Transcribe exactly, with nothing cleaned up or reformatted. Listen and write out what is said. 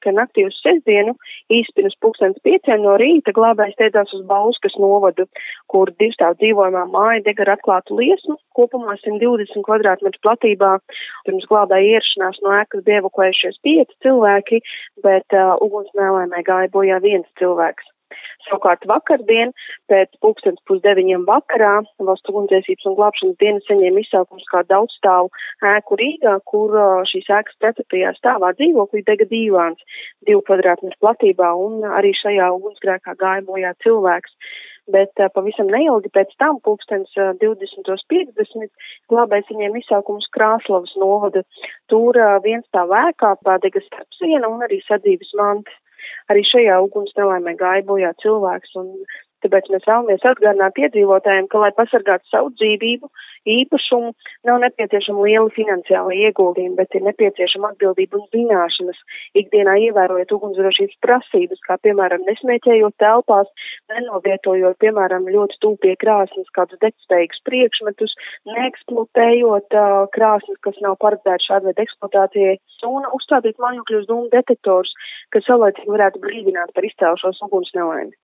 ka naktī uz sestdienu īsti pirms pulkstens pieciem no rīta glābējs steidzās uz Bauskas novadu, kur divstāv dzīvojamā māja dega ar atklātu liesmu, kopumā simt divdesmit kvadrātmetru platībā. Pirms glābēja ierašanās no ēkas bija evakuējušies pieci cilvēki, bet uh, uguns nelaimē gāja bojā viens cilvēks. Savukārt vakardien, pēc pulkstens pusdeviņiem vakarā, Valsts ugunsdzēsības un glābšanas dienas saņēma izsaukums kā daudzstāvu ēku Rīgā, kur šīs ēkas ceturtajā stāvā dzīvoklī dega dīvāns divu kvadrātmetru platībā, un arī šajā ugunsgrēkā gāja bojā cilvēks. Bet uh, pavisam neilgi pēc tam, pulkstens uh, divdesmit piecdesmit, glābējs saņēma izsaukumus Krāslavas novada. Tur uh, viens stāv ēkā, dega starpsiena un arī sadzīves mantas. Arī šajā uguns nelaimē gāja bojā cilvēks, un tāpēc mēs vēlamies atgādināt iedzīvotājiem, ka, lai pasargātu savu dzīvību, īpašumu, nav nepieciešama liela finansiāla ieguldījuma, bet ir nepieciešama atbildība un zināšanas, ikdienā ievērojot ugunsdrošības prasības, kā piemēram nesmēķējot telpās, nenovietojot, piemēram, ļoti tuvu pie krāsnes kādus degspējīgus priekšmetus, neeksploatējot uh, krāsnes, kas nav paredzētas šāda veida eksploatācijai, un uzstādīt mājokļos dūmu detektorus, kas saulēcīgi varētu brīdināt par izcēlušos uguns nelaimi.